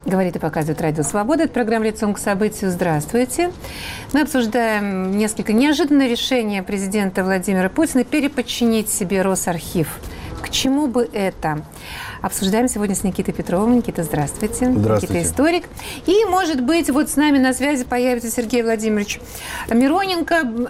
Говорит и показывает Радио Свобода. Это программа «Лицом к событию». Здравствуйте. Мы обсуждаем несколько неожиданное решение президента Владимира Путина переподчинить себе Росархив. К чему бы это? Обсуждаем сегодня с Никитой Петровым. Никита, здравствуйте. Здравствуйте. Никита историк. И, может быть, вот с нами на связи появится Сергей Владимирович Мироненко,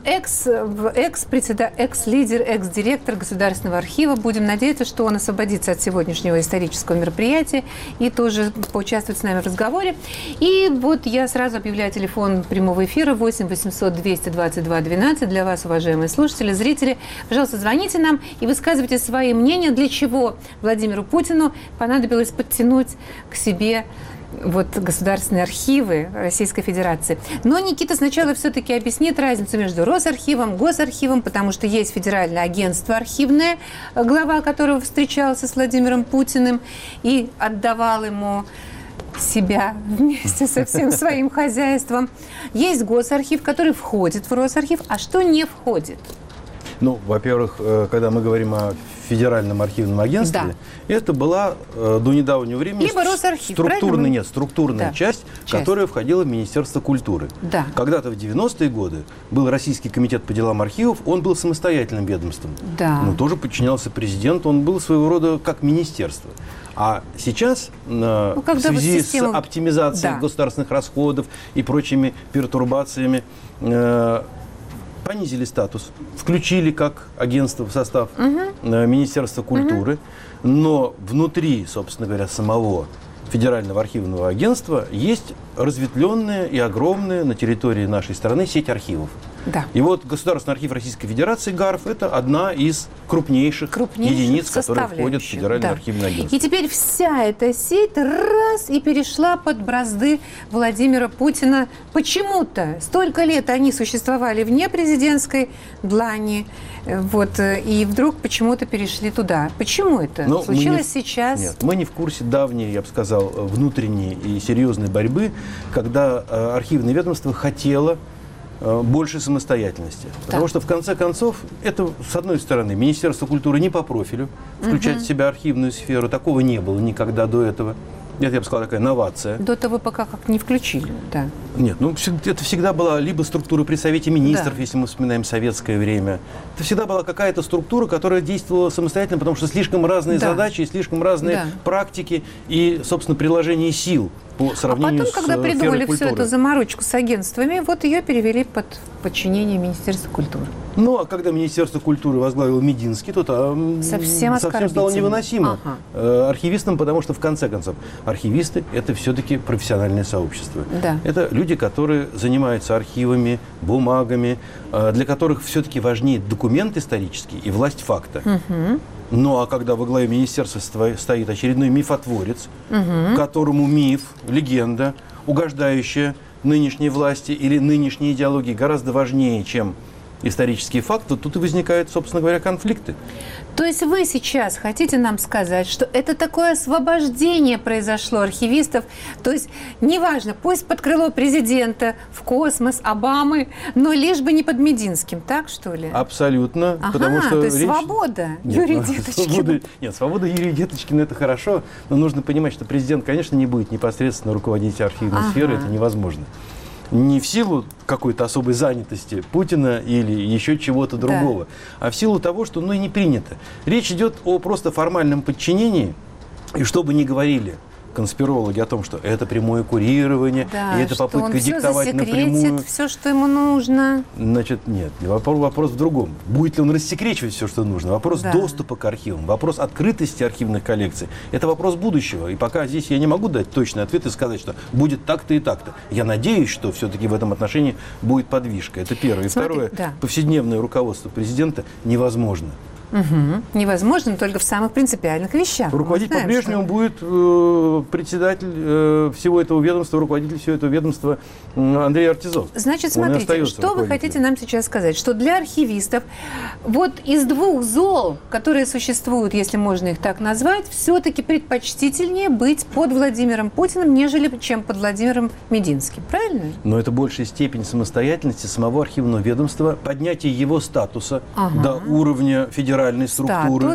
экс-лидер, экс-директор Государственного архива. Будем надеяться, что он освободится от сегодняшнего исторического мероприятия и тоже поучаствует с нами в разговоре. И вот я сразу объявляю телефон прямого эфира 8 800 222 12 для вас, уважаемые слушатели, зрители. Пожалуйста, звоните нам и высказывайте свои мнения, для чего Владимиру Путину понадобилось подтянуть к себе вот государственные архивы Российской Федерации. Но Никита сначала все-таки объяснит разницу между Росархивом, Госархивом, потому что есть Федеральное агентство архивное, глава которого встречался с Владимиром Путиным и отдавал ему себя вместе со всем своим хозяйством. Есть Госархив, который входит в Росархив, а что не входит? Ну, во-первых, когда мы говорим о Федеральном архивном агентстве, да, это была до недавнего времени либо Росархив, структурная часть, которая входила в Министерство культуры. Да. Когда-то в 90-е годы был Российский комитет по делам архивов, он был самостоятельным ведомством. Да. Но тоже подчинялся президенту, он был своего рода как министерство. А сейчас, в связи с оптимизацией государственных расходов и прочими пертурбациями, понизили статус, включили как агентство в состав Министерства культуры, но внутри, собственно говоря, самого Федерального архивного агентства есть разветвленная и огромная на территории нашей страны сеть архивов. Да. И вот Государственный архив Российской Федерации, ГАРФ, это одна из крупнейших единиц, которые входят в Федеральное архивное агентство. И теперь вся эта сеть раз и перешла под бразды Владимира Путина. Почему-то столько лет они существовали вне президентской длани, вот, и вдруг почему-то перешли туда. Почему это случилось сейчас? Нет, мы не в курсе давней, я бы сказал, внутренней и серьезной борьбы, когда архивное ведомство хотело больше самостоятельности. Потому что, в конце концов, это, с одной стороны, Министерство культуры не по профилю включать в себя архивную сферу. Такого не было никогда до этого. Это, я бы сказал, такая новация. До того пока как не включили, да. Нет, это всегда была либо структура при Совете Министров, если мы вспоминаем советское время. Это всегда была какая-то структура, которая действовала самостоятельно, потому что слишком разные задачи, слишком разные практики и, собственно, приложение сил по сравнению с потом, когда придумали всю эту заморочку с агентствами, вот ее перевели под подчинение Министерства культуры. Ну, а когда Министерство культуры возглавил Мединский, то там совсем стало невыносимо архивистам, потому что, в конце концов, архивисты – это все-таки профессиональное сообщество. Да. Это люди, которые занимаются архивами, бумагами, для которых все-таки важнее документ исторический и власть факта. Ну, а когда во главе министерства стоит очередной мифотворец, которому миф, легенда, угождающая нынешней власти или нынешней идеологии гораздо важнее, чем исторические факты, тут и возникают, собственно говоря, конфликты. То есть вы сейчас хотите нам сказать, что это такое освобождение произошло архивистов, то есть неважно, пусть под крыло президента, в космос, Обамы, но лишь бы не под Мединским, так что ли? Абсолютно. Потому что то есть свобода Юрия Деточкина. Нет, свобода Юрия Деточкина – это хорошо, но нужно понимать, что президент, конечно, не будет непосредственно руководить архивной сферой, это невозможно. Не в силу какой-то особой занятости Путина или еще чего-то другого, а в силу того, что и не принято. Речь идет о просто формальном подчинении, и что бы ни говорили конспирологи о том, что это прямое курирование, и это попытка диктовать напрямую. Все, что ему нужно. Значит, нет. Вопрос в другом. Будет ли он рассекречивать все, что нужно? Вопрос доступа к архивам, вопрос открытости архивных коллекций. Это вопрос будущего. И пока здесь я не могу дать точный ответ и сказать, что будет так-то и так-то. Я надеюсь, что все-таки в этом отношении будет подвижка. Это первое. И второе. Повседневное руководство президента невозможно. Невозможно, но только в самых принципиальных вещах. Руководить по-прежнему будет председатель всего этого ведомства, руководитель всего этого ведомства Андрей Артизов. Значит, смотрите, что вы хотите нам сейчас сказать? Что для архивистов вот из двух зол, которые существуют, если можно их так назвать, все-таки предпочтительнее быть под Владимиром Путиным, нежели чем под Владимиром Мединским. Правильно? Но это большая степень самостоятельности самого архивного ведомства, поднятие его статуса до уровня федеральной структуры. Статус?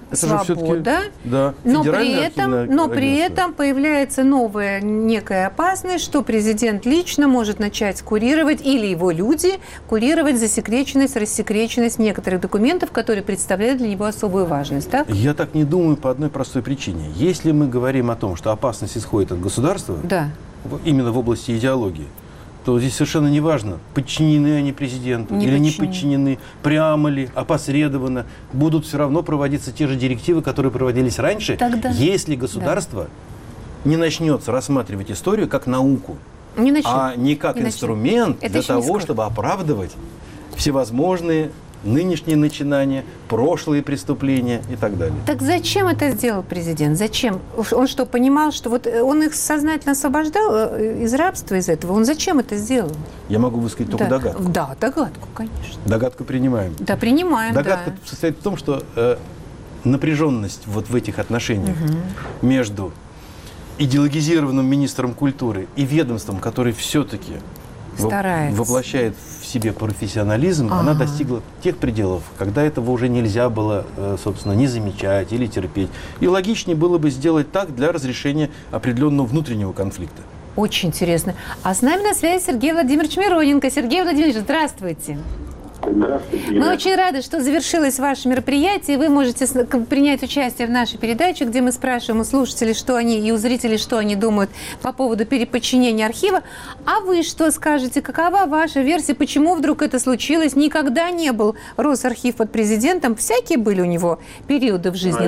свобода, да, но при этом появляется новая некая опасность, что президент лично может начать курировать, или его люди курировать засекреченность, рассекреченность некоторых документов, которые представляют для него особую важность. Так? Я так не думаю по одной простой причине. Если мы говорим о том, что опасность исходит от государства, да, именно в области идеологии, то здесь совершенно не важно, подчинены они президенту или не подчинены, прямо ли, опосредованно, будут все равно проводиться те же директивы, которые проводились раньше, если государство не начнется рассматривать историю как науку, а не как инструмент для того, чтобы оправдывать всевозможные нынешние начинания, прошлые преступления и так далее. Так зачем это сделал президент? Зачем? Он что, понимал, что вот он их сознательно освобождал из рабства, из этого? Он зачем это сделал? Я могу высказать только догадку. Да, догадку, конечно. Догадку принимаем. Да, принимаем, Догадка состоит в том, что напряженность вот в этих отношениях между идеологизированным министром культуры и ведомством, который все-таки воплощает в себе профессионализм, она достигла тех пределов, когда этого уже нельзя было, собственно, не замечать или терпеть. И логичнее было бы сделать так для разрешения определенного внутреннего конфликта. Очень интересно. А с нами на связи Сергей Владимирович Мироненко. Сергей Владимирович, здравствуйте. Здравствуйте. Мы очень рады, что завершилось ваше мероприятие. Вы можете принять участие в нашей передаче, где мы спрашиваем у слушателей, что они, и у зрителей, что они думают по поводу переподчинения архива. А вы что скажете? Какова ваша версия? Почему вдруг это случилось? Никогда не был Росархив под президентом. Всякие были у него периоды в жизни.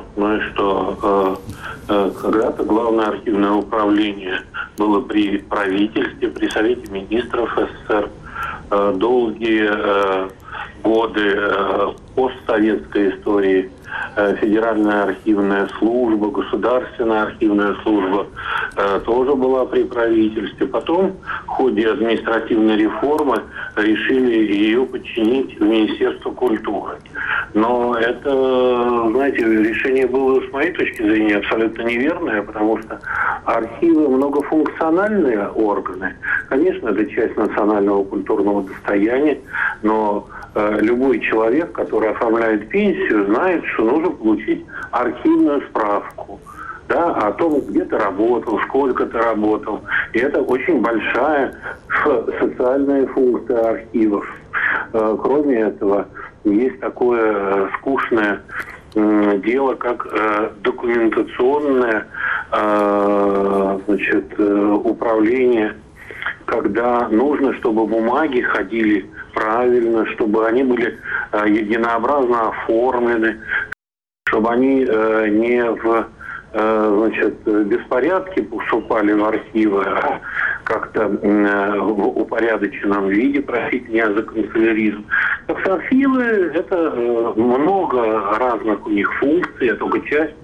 Когда-то Главное архивное управление было при правительстве, при Совете министров СССР. Долгие годы постсоветской истории Федеральная архивная служба, Государственная архивная служба тоже была при правительстве. Потом в ходе административной реформы решили ее подчинить в Министерство культуры. Но это, знаете, решение было, с моей точки зрения, абсолютно неверное, потому что архивы многофункциональные органы. Конечно, это часть национального культурного достояния, но любой человек, который оформляет пенсию, знает, что нужно получить архивную справку, да, о том, где ты работал, сколько ты работал. И это очень большая социальная функция архивов. Кроме этого, есть такое скучное дело, как документационное управление, когда нужно, чтобы бумаги ходили правильно, чтобы они были единообразно оформлены, чтобы они не в беспорядке поступали в архивы, а как-то в упорядоченном виде, простите меня за канцеляризм. Так что архивы – это много разных у них функций, я только часть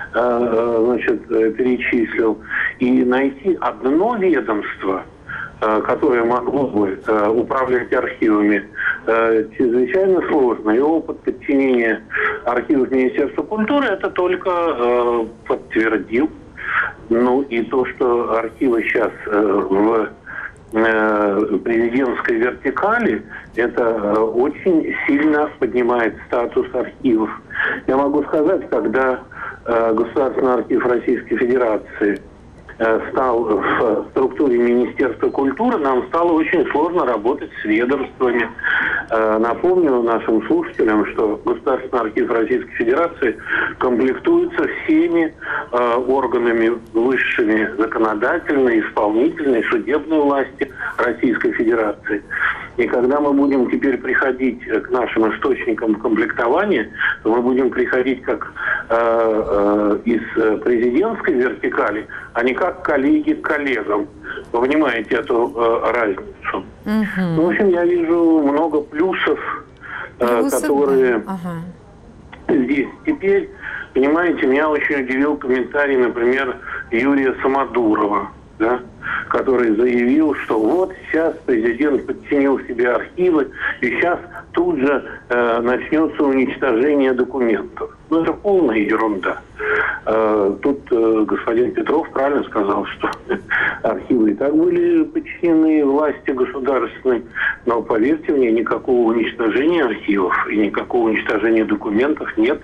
перечислил. И найти одно ведомство, которое могло бы управлять архивами, чрезвычайно сложно. И опыт подчинения архивов Министерства культуры это только подтвердил. Ну и то, что архивы сейчас в президентской вертикали, это очень сильно поднимает статус архивов. Я могу сказать, когда Государственный архив Российской Федерации стал в структуре Министерства культуры, нам стало очень сложно работать с ведомствами. Напомню нашим слушателям, что Государственный архив Российской Федерации комплектуется всеми органами высшими законодательной, исполнительной, судебной власти Российской Федерации. И когда мы будем теперь приходить к нашим источникам комплектования, то мы будем приходить как из президентской вертикали, а не как коллеги к коллегам. Вы понимаете эту разницу? Ну, в общем, я вижу много плюсов, которые здесь. Теперь, понимаете, меня очень удивил комментарий, например, Юрия Самодурова, да, который заявил, что вот сейчас президент подчинил себе архивы, и сейчас тут же начнется уничтожение документов. Ну, это полная ерунда. Тут господин Петров правильно сказал, что архивы и так были подчинены власти государственной, но, поверьте мне, никакого уничтожения архивов и никакого уничтожения документов нет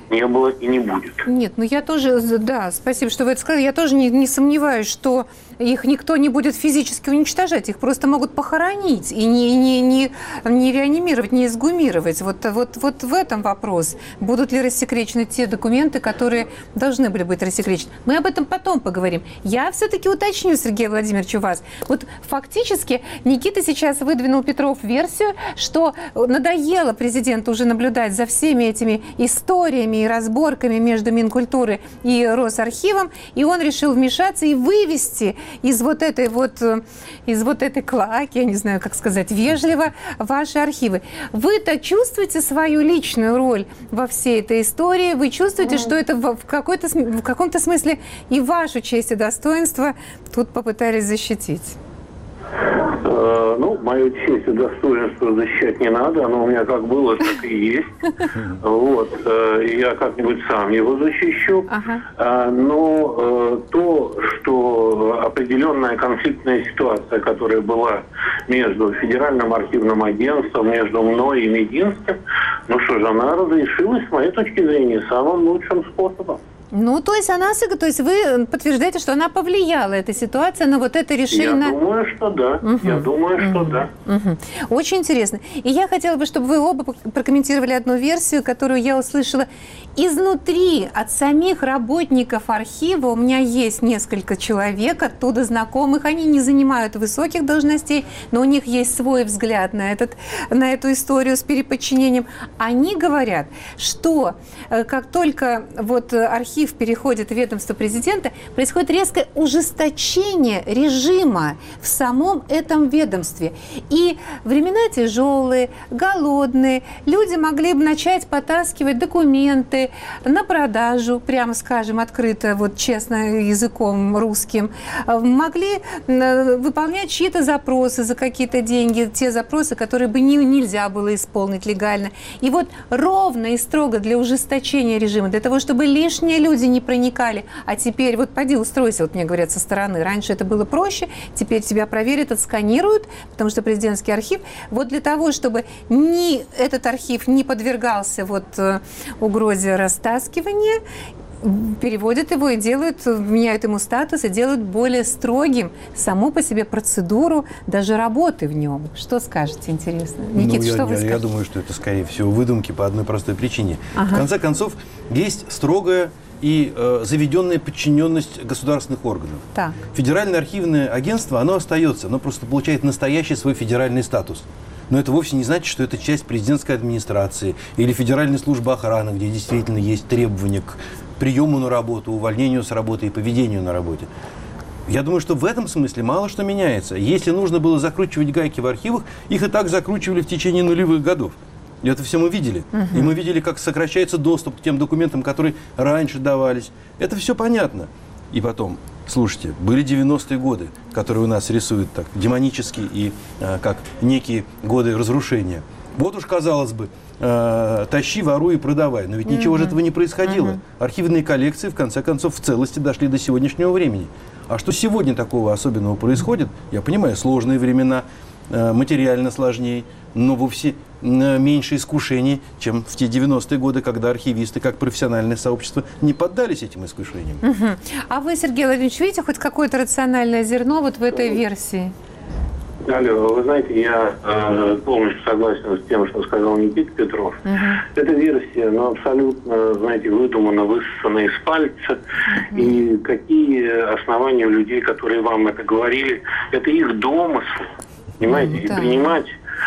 не было и не будет. Нет, ну я тоже, да, спасибо, что вы это сказали. Я тоже не сомневаюсь, что их никто не будет физически уничтожать, их просто могут похоронить и не реанимировать, не эксгумировать. Вот в этом вопрос. Будут ли рассекречены те документы, которые должны были быть рассекречены? Мы об этом потом поговорим. Я все-таки уточню, Сергей Владимирович, у вас. Вот фактически Никита сейчас выдвинул, Петров, версию, что надоело президенту уже наблюдать за всеми этими историями и разборками между Минкультурой и Росархивом, и он решил вмешаться и вывести из вот этой клоаки, я не знаю, как сказать, вежливо, ваши архивы. Вы-то чувствуете свою личную роль во всей этой истории? Вы чувствуете, что это в каком-то смысле и вашу честь и достоинство тут попытались защитить? Ну, мою честь и достоинство защищать не надо. Оно у меня как было, так и есть. Вот. Я как-нибудь сам его защищу. Но то, что определенная конфликтная ситуация, которая была между Федеральным архивным агентством, между мной и Мединским, ну что же, она разрешилась, с моей точки зрения, самым лучшим способом. Ну, то есть вы подтверждаете, что она повлияла, эта ситуация, на вот это решение? Я думаю, что да. Я думаю, что да. Очень интересно. И я хотела бы, чтобы вы оба прокомментировали одну версию, которую я услышала изнутри, от самих работников архива. У меня есть несколько человек оттуда знакомых. Они не занимают высоких должностей, но у них есть свой взгляд на эту историю с переподчинением. Они говорят, что как только вот архив переходит в ведомство президента, происходит резкое ужесточение режима в самом этом ведомстве. И времена тяжелые, голодные, люди могли бы начать потаскивать документы на продажу, прямо скажем, открыто, вот честно, языком русским, могли выполнять чьи-то запросы за какие-то деньги, те запросы, которые бы нельзя было исполнить легально. И вот ровно и строго для ужесточения режима, для того, чтобы лишние люди не проникали, а теперь вот поди устройся, вот мне говорят со стороны, раньше это было проще, теперь тебя проверят, отсканируют, потому что президентский архив, вот для того, чтобы этот архив не подвергался вот угрозе растаскивания, переводят его и меняют ему статус и делают более строгим саму по себе процедуру даже работы в нем. Что скажете, интересно? Никита, что вы скажете? Я думаю, что это, скорее всего, выдумки по одной простой причине. В конце концов, есть строгая и заведенная подчиненность государственных органов. Так. Федеральное архивное агентство, оно остается, оно просто получает настоящий свой федеральный статус. Но это вовсе не значит, что это часть президентской администрации или Федеральной службы охраны, где действительно есть требования к приему на работу, увольнению с работы и поведению на работе. Я думаю, что в этом смысле мало что меняется. Если нужно было закручивать гайки в архивах, их и так закручивали в течение нулевых годов. И это все мы видели. И мы видели, как сокращается доступ к тем документам, которые раньше давались. Это все понятно. И потом, слушайте, были 90-е годы, которые у нас рисуют так демонически и как некие годы разрушения. Вот уж, казалось бы, тащи, воруй и продавай. Но ведь ничего же этого не происходило. Архивные коллекции, в конце концов, в целости дошли до сегодняшнего времени. А что сегодня такого особенного происходит? Я понимаю, сложные времена, материально сложнее, но вовсе меньше искушений, чем в те 90-е годы, когда архивисты, как профессиональное сообщество, не поддались этим искушениям. А вы, Сергей Владимирович, видите хоть какое-то рациональное зерно вот в этой версии? Алло, вы знаете, я полностью согласен с тем, что сказал Никита Петров. Эта версия, абсолютно, знаете, выдумана, высосана из пальца. И какие основания у людей, которые вам это говорили, это их домыслы, понимаете, и принимать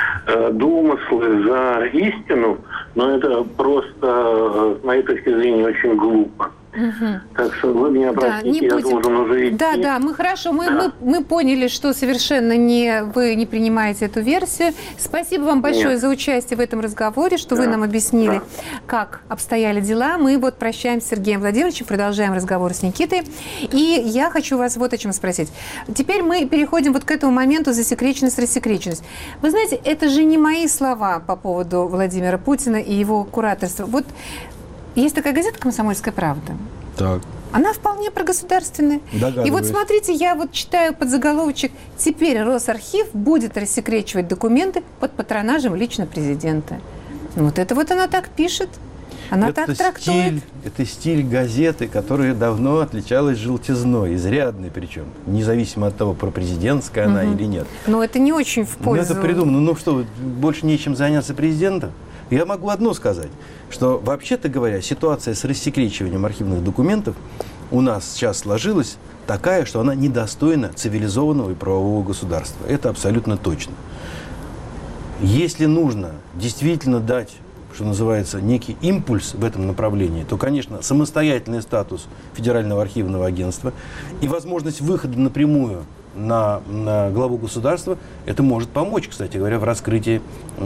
домыслы за истину, но это просто, с моей точки зрения, очень глупо. Так что вы меня простите, я должен уже идти. Да, мы поняли, что совершенно вы не принимаете эту версию. Спасибо вам большое за участие в этом разговоре, что вы нам объяснили, как обстояли дела. Мы вот прощаемся с Сергеем Владимировичем, продолжаем разговор с Никитой. И я хочу вас вот о чем спросить. Теперь мы переходим вот к этому моменту засекреченность, рассекреченность. Вы знаете, это же не мои слова по поводу Владимира Путина и его кураторства. Вот есть такая газета «Комсомольская правда». Так. Она вполне прогосударственная. И вот смотрите, я вот читаю подзаголовочек: «Теперь Росархив будет рассекречивать документы под патронажем лично президента». Вот это вот она так пишет. Она так трактует. Это стиль газеты, которая давно отличалась желтизной, изрядной причем, независимо от того, пропрезидентская она или нет. Но это не очень в пользу. Это придумано. Ну что, больше нечем заняться президентом? Я могу одно сказать, что, вообще-то говоря, ситуация с рассекречиванием архивных документов у нас сейчас сложилась такая, что она недостойна цивилизованного и правового государства. Это абсолютно точно. Если нужно действительно дать, что называется, некий импульс в этом направлении, то, конечно, самостоятельный статус Федерального архивного агентства и возможность выхода напрямую на главу государства, это может помочь, кстати говоря, в раскрытии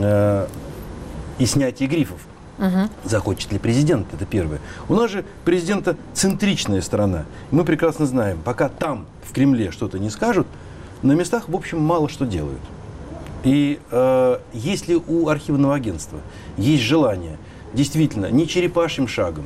и снятии грифов. Захочет ли президент, это первое. У нас же президентоцентричная страна. Мы прекрасно знаем, пока там, в Кремле, что-то не скажут, на местах, в общем, мало что делают. И если у архивного агентства есть желание действительно не черепашьим шагом,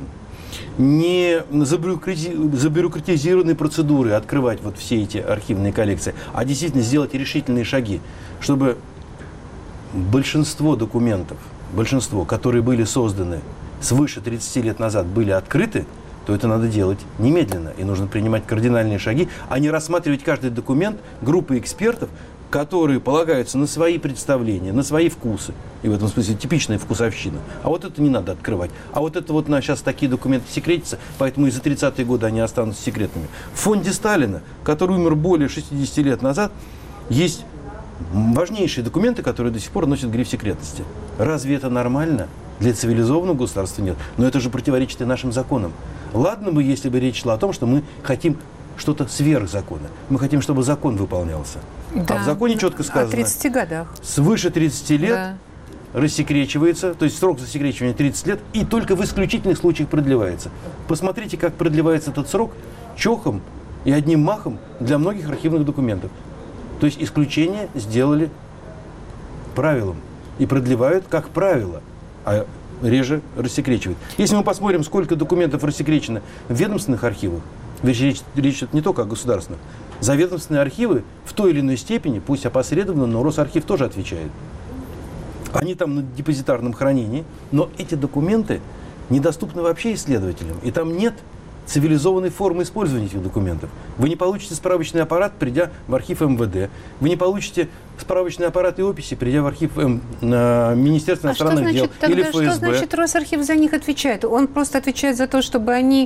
не забюрократизированные процедуры открывать вот все эти архивные коллекции, а действительно сделать решительные шаги, чтобы большинство документов, которые были созданы свыше 30 лет назад, были открыты, то это надо делать немедленно. И нужно принимать кардинальные шаги, а не рассматривать каждый документ группы экспертов, которые полагаются на свои представления, на свои вкусы. И в этом смысле типичная вкусовщина. А вот это не надо открывать. А вот это вот сейчас такие документы секретятся, поэтому и за 30-е годы они останутся секретными. В фонде Сталина, который умер более 60 лет назад, есть важнейшие документы, которые до сих пор носят гриф секретности. Разве это нормально? Для цивилизованного государства нет. Но это же противоречит и нашим законам. Ладно бы, если бы речь шла о том, что мы хотим что-то сверх закона. Мы хотим, чтобы закон выполнялся. Да. А в законе четко сказано. О 30 годах. Свыше 30 лет рассекречивается, то есть срок засекречивания 30 лет, и только в исключительных случаях продлевается. Посмотрите, как продлевается этот срок чохом и одним махом для многих архивных документов. То есть исключение сделали правилом. И продлевают как правило, а реже рассекречивают. Если мы посмотрим, сколько документов рассекречено в ведомственных архивах, речь идет не только о государственных, за ведомственные архивы в той или иной степени, пусть опосредованно, но Росархив тоже отвечает. Они там на депозитарном хранении, но эти документы недоступны вообще исследователям. И там нет цивилизованной формы использования этих документов. Вы не получите справочный аппарат, придя в архив МВД. Вы не получите справочный аппарат и описи, придя в архив Министерства иностранных дел или ФСБ. Что значит Росархив за них отвечает? Он просто отвечает за то, чтобы они...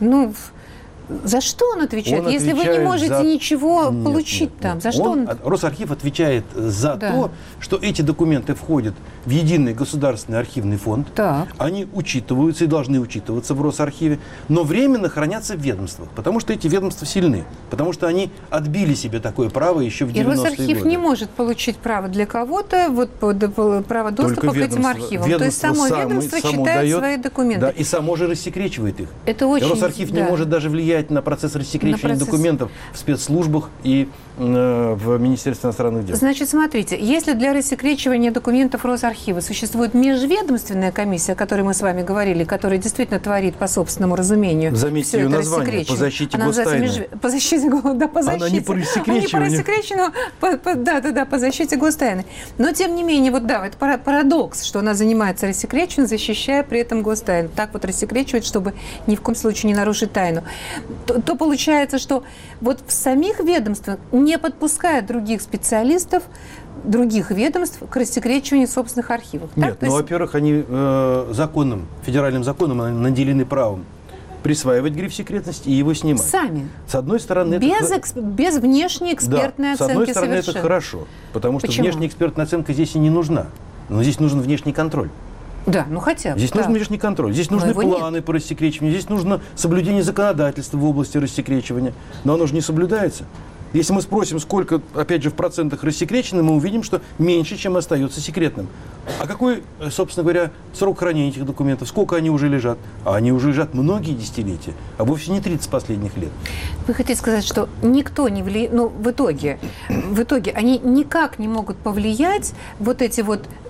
За что он отвечает, если вы не можете ничего получить там? За что он... Росархив отвечает за то, что эти документы входят в единый государственный архивный фонд. Так. Они учитываются и должны учитываться в Росархиве, но временно хранятся в ведомствах, потому что эти ведомства сильны, потому что они отбили себе такое право еще в 90-е годы. И Росархив не может получить право для кого-то, право доступа к этим архивам. То есть само ведомство читает свои документы. Да, и само же рассекречивает их. Это очень... Росархив не может даже влиять на процесс рассекречивания документов в спецслужбах и в Министерстве иностранных дел. Значит, смотрите, если для рассекречивания документов Росархива существует межведомственная комиссия, о которой мы с вами говорили, которая действительно творит по собственному разумению. Заметьте ее название, по защите гостайны. По защите, да, по защите. Она не по рассекречиванию. Да, по защите гостайны. Но, тем не менее, это парадокс, что она занимается рассекречиванием, защищая при этом гостайну. Так вот рассекречивает, чтобы ни в коем случае не нарушить тайну. То получается, что вот в самих ведомствах не подпускают других специалистов, других ведомств к рассекречиванию собственных архивов. Нет, во-первых, они федеральным законом наделены правом присваивать гриф секретности и его снимать. Сами. С одной стороны, без внешней экспертной оценки. С одной стороны, это хорошо, потому что внешняя экспертная оценка здесь и не нужна. Но здесь нужен внешний контроль. Да, хотя бы. Здесь нужен внешний контроль, здесь нужны планы по рассекречиванию, здесь нужно соблюдение законодательства в области рассекречивания. Но оно же не соблюдается. Если мы спросим, сколько, опять же, в процентах рассекречено, мы увидим, что меньше, чем остается секретным. А какой, собственно говоря, срок хранения этих документов? Сколько они уже лежат? А они уже лежат многие десятилетия, а вовсе не 30 последних лет. Вы хотите сказать, что никто не влияет, в итоге они никак не могут повлиять, вот эти вот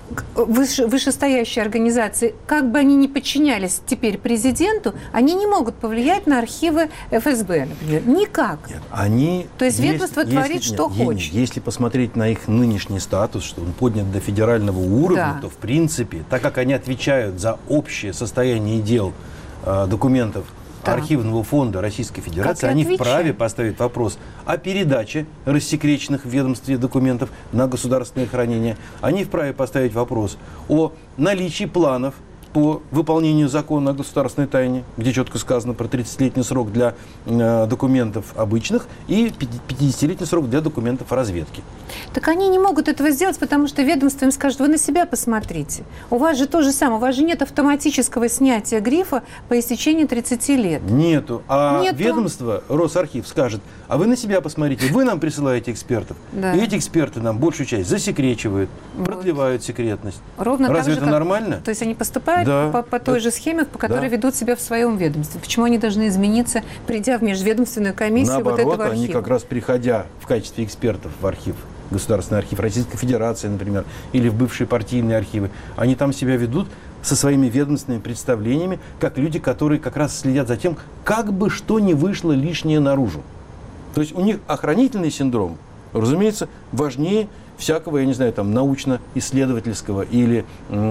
вышестоящие организации, как бы они ни подчинялись теперь президенту, они не могут повлиять на архивы ФСБ, например. Никак. Нет, они... То есть ведомство творит, что хочет. Если посмотреть на их нынешний статус, что он поднят до федерального уровня, то, в принципе, так как они отвечают за общее состояние дел документов архивного фонда Российской Федерации, они вправе поставить вопрос о передаче рассекреченных в ведомстве документов на государственное хранение. Они вправе поставить вопрос о наличии планов по выполнению закона о государственной тайне, где четко сказано про 30-летний срок для документов обычных и 50-летний срок для документов разведки. Так они не могут этого сделать, потому что ведомство им скажет: вы на себя посмотрите. У вас же то же самое, у вас же нет автоматического снятия грифа по истечении 30 лет. Нету. Ведомство, Росархив, скажет: а вы на себя посмотрите, вы нам присылаете экспертов. Да. И эти эксперты нам большую часть засекречивают, продлевают секретность. Ровно Разве так же, это нормально? То есть они поступают по той же схеме, по которой ведут себя в своем ведомстве. Почему они должны измениться, придя в межведомственную комиссию Наоборот, вот этого архива? Они как раз, приходя в качестве экспертов в архив, Государственный архив Российской Федерации, например, или в бывшие партийные архивы, они там себя ведут со своими ведомственными представлениями, как люди, которые как раз следят за тем, как бы что ни вышло лишнее наружу. То есть у них охранительный синдром, разумеется, важнее всякого, я не знаю, там, научно-исследовательского или,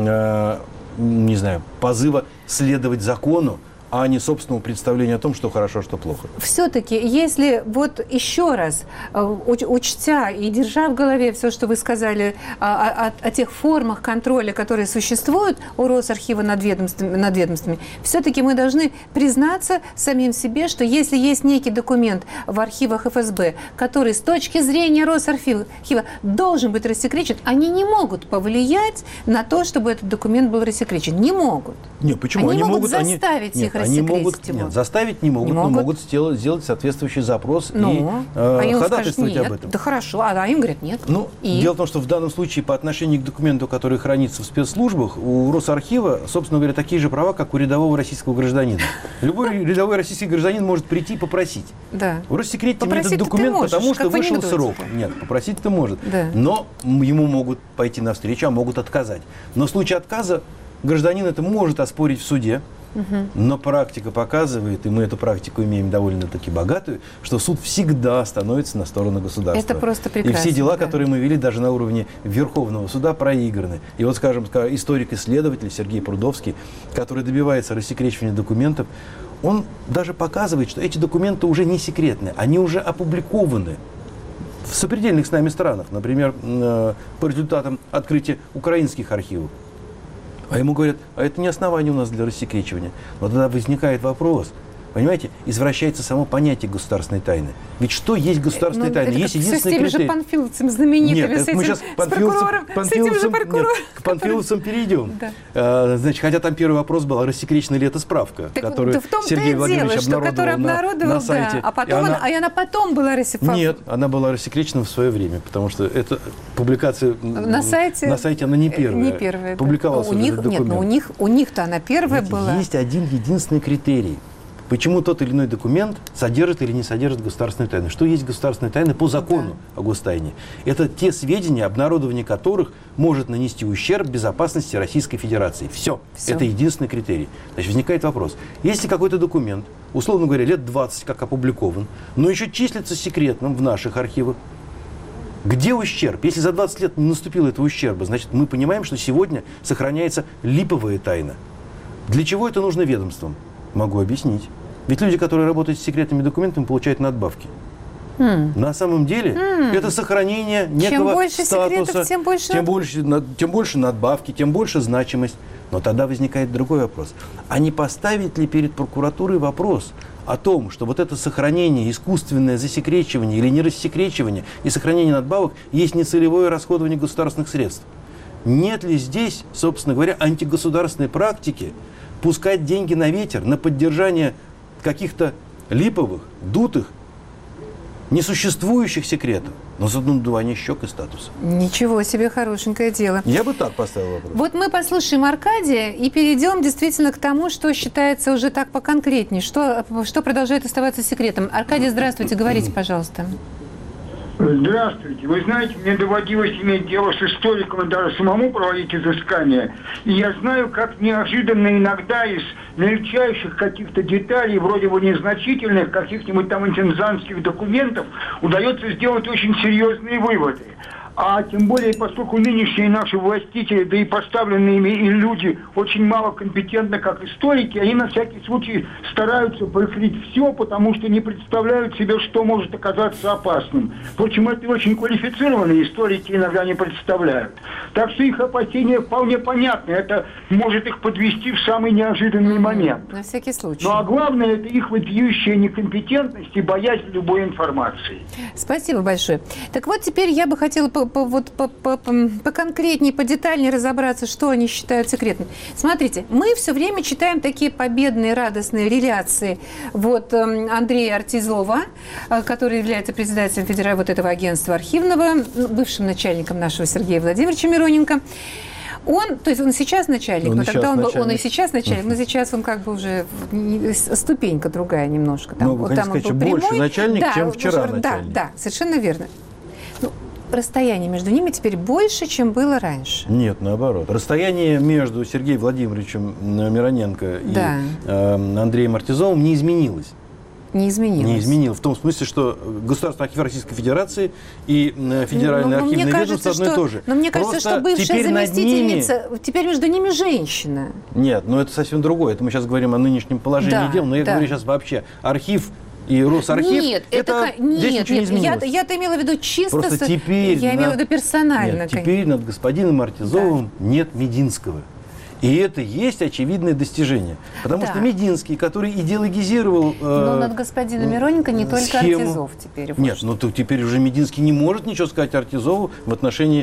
не знаю, позыва следовать закону, а не собственного представления о том, что хорошо, что плохо. Все-таки, если вот еще раз, учтя и держа в голове все, что вы сказали о тех формах контроля, которые существуют у Росархива над ведомствами, все-таки мы должны признаться самим себе, что если есть некий документ в архивах ФСБ, который с точки зрения Росархива должен быть рассекречен, они не могут повлиять на то, чтобы этот документ был рассекречен. Не могут. Нет, почему? Они могут заставить их. Они могут, заставить не могут, но могут сделать соответствующий запрос и ходатайствовать об этом. Да хорошо, а им говорят нет. Дело в том, что в данном случае по отношению к документу, который хранится в спецслужбах, у Росархива, собственно говоря, такие же права, как у рядового российского гражданина. Любой рядовой российский гражданин может прийти и попросить. Рассекретьте мне этот документ, потому что вышел срок. Нет, попросить-то может. Но ему могут пойти навстречу, а могут отказать. Но в случае отказа гражданин это может оспорить в суде. Но практика показывает, и мы эту практику имеем довольно-таки богатую, что суд всегда становится на сторону государства. Это просто прекрасно. И все дела, которые мы вели даже на уровне Верховного суда, проиграны. И вот, скажем, историк-исследователь Сергей Прудовский, который добивается рассекречивания документов, он даже показывает, что эти документы уже не секретны, они уже опубликованы в сопредельных с нами странах, например, по результатам открытия украинских архивов. А ему говорят: а это не основание у нас для рассекречивания. Но тогда возникает вопрос. Понимаете, извращается само понятие государственной тайны. Ведь что есть государственная тайна? Есть единственный критерий. С теми же панфиловцами знаменитыми, Нет, мы сейчас к панфиловцам перейдем. Значит, хотя там первый вопрос был: рассекречена ли эта справка, которую Сергей Владимирович обнародовал на сайте. И она потом была рассекречена? Нет, она была рассекречена в свое время, потому что эта публикация на сайте она не первая. Публиковался этот документ. Нет, у них-то она первая была. Есть один единственный критерий. Почему тот или иной документ содержит или не содержит государственную тайну? Что есть государственная тайна по закону о гостайне? Это те сведения, обнародование которых может нанести ущерб безопасности Российской Федерации. Все. Это единственный критерий. Значит, возникает вопрос. Если какой-то документ, условно говоря, лет 20 как опубликован, но еще числится секретным в наших архивах, где ущерб? Если за 20 лет не наступило этого ущерба, значит, мы понимаем, что сегодня сохраняется липовая тайна. Для чего это нужно ведомствам? Могу объяснить. Ведь люди, которые работают с секретными документами, получают надбавки. На самом деле это сохранение некого статуса. Тем больше надбавки, тем больше значимость. Но тогда возникает другой вопрос. А не поставить ли перед прокуратурой вопрос о том, что вот это сохранение, искусственное засекречивание или не рассекречивание и сохранение надбавок есть нецелевое расходование государственных средств? Нет ли здесь, собственно говоря, антигосударственной практики пускать деньги на ветер, на поддержание каких-то липовых, дутых, несуществующих секретов, но за надувание щек и статуса? Ничего себе, хорошенькое дело. Я бы так поставил вопрос. Вот мы послушаем Аркадия и перейдем действительно к тому, что считается уже так поконкретнее, что продолжает оставаться секретом. Аркадий, здравствуйте, говорите, пожалуйста. Здравствуйте. Вы знаете, мне доводилось иметь дело с историком и даже самому проводить изыскания. И я знаю, как неожиданно иногда из мельчайших каких-то деталей, вроде бы незначительных, каких-нибудь там интензанских документов, удается сделать очень серьезные выводы. А тем более, поскольку нынешние наши властители, да и поставленные ими и люди очень мало компетентны как историки, они на всякий случай стараются прикрыть все, потому что не представляют себе, что может оказаться опасным. Впрочем, это очень квалифицированные историки иногда не представляют. Так что их опасения вполне понятны. Это может их подвести в самый неожиданный момент. На всякий случай. Ну а главное, это их вопиющая некомпетентность и боязнь любой информации. Спасибо большое. Так вот, теперь я бы хотела поконкретнее, подетальнее разобраться, что они считают секретным. Смотрите, мы все время читаем такие победные, радостные реляции Андрея Артизова, который является председателем вот этого агентства архивного, бывшим начальником нашего Сергея Владимировича Мироненко. Он сейчас начальник, но тогда он и сейчас начальник, но сейчас он как бы уже ступенька другая немножко. Там, вы хотите сказать, что больше начальник, чем вчера начальник. Да, совершенно верно. Расстояние между ними теперь больше, чем было раньше. Нет, наоборот. Расстояние между Сергеем Владимировичем Мироненко и Андреем Артизовым не изменилось. Не изменилось. Не изменилось. В том смысле, что Государственный архив Российской Федерации и Федеральное архивное ведомство одно и то же. Но мне кажется, что бывшая заместительница, теперь между ними женщина. Нет, но это совсем другое. Это мы сейчас говорим о нынешнем положении дел, но я говорю сейчас вообще. Архив и Росархив, нет, здесь ничего не изменилось. Я-то имела в виду чисто... Просто теперь... Я имела в виду персонально. Нет, теперь над господином Артизовым нет Мединского. И это есть очевидное достижение. Потому что Мединский, который идеологизировал но над господином Мироненко не только Артизов теперь. Нет, теперь уже Мединский не может ничего сказать Артизову в отношении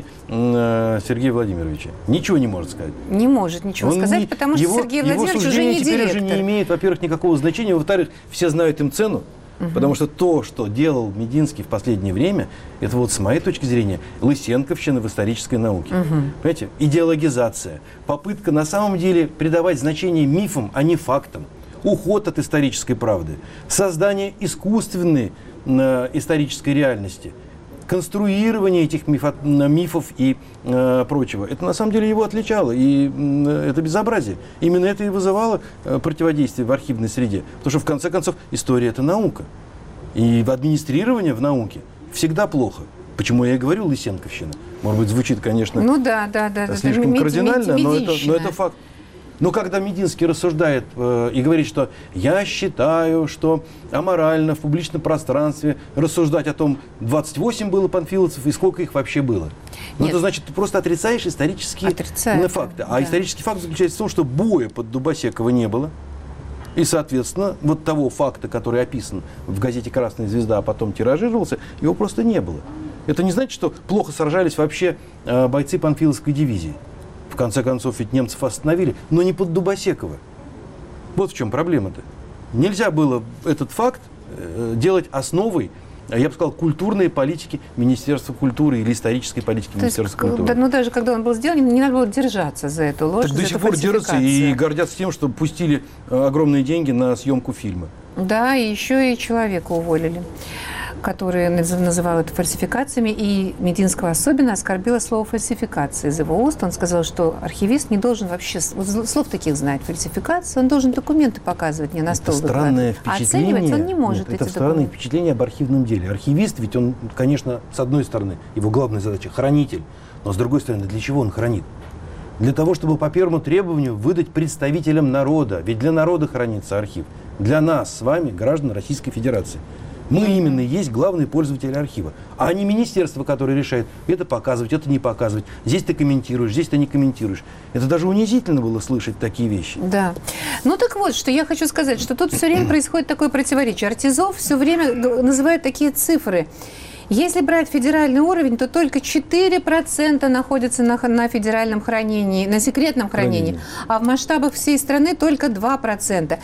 Сергея Владимировича. Ничего не может сказать. Не может ничего сказать, потому что Сергей Владимирович уже не директор. Теперь уже не имеет, во-первых, никакого значения. Во-вторых, все знают им цену. Потому что то, что делал Мединский в последнее время, это с моей точки зрения лысенковщина в исторической науке. Понимаете? Идеологизация, попытка на самом деле придавать значение мифам, а не фактам, уход от исторической правды, создание искусственной исторической реальности, конструирование этих мифов и прочего. Это на самом деле его отличало, и это безобразие. Именно это и вызывало противодействие в архивной среде. Потому что, в конце концов, история – это наука. И администрирование в науке всегда плохо. Почему я и говорю лысенковщина. Может быть, звучит, конечно, слишком кардинально, но это факт. Но когда Мединский рассуждает и говорит, что я считаю, что аморально в публичном пространстве рассуждать о том, 28 было панфиловцев и сколько их вообще было. Но это значит, ты просто отрицаешь исторические факты. А исторический факт заключается в том, что боя под Дубосеково не было. И, соответственно, того факта, который описан в газете «Красная звезда», а потом тиражировался, его просто не было. Это не значит, что плохо сражались вообще бойцы Панфиловской дивизии. В конце концов, ведь немцев остановили, но не под Дубосеково. Вот в чем проблема-то. Нельзя было этот факт делать основой, я бы сказал, культурной политики Министерства культуры или исторической политики Министерства культуры. Даже когда он был сделан, не надо было держаться за эту ложь, так до сих пор держатся и гордятся тем, что пустили огромные деньги на съемку фильма. Да, и еще и человека уволили, который называл это фальсификациями, и Мединского особенно оскорбило слово «фальсификация» из его уст. Он сказал, что архивист не должен вообще слов таких знать. Фальсификация, он должен документы показывать, не на стол выкладывать. А оценивать он не может эти документы. Это странное впечатление об архивном деле. Архивист, ведь он, конечно, с одной стороны, его главная задача – хранитель, но с другой стороны, для чего он хранит? Для того, чтобы по первому требованию выдать представителям народа. Ведь для народа хранится архив. Для нас с вами, граждан Российской Федерации. Мы именно и есть главные пользователи архива, а не министерство, которое решает, это показывать, это не показывать. Здесь ты комментируешь, здесь ты не комментируешь. Это даже унизительно было слышать такие вещи. Да. Ну так вот, что я хочу сказать, что тут все время происходит такое противоречие. Артизов все время называет такие цифры. Если брать федеральный уровень, то только 4% находятся на федеральном хранении, на секретном хранении, а в масштабах всей страны только 2%.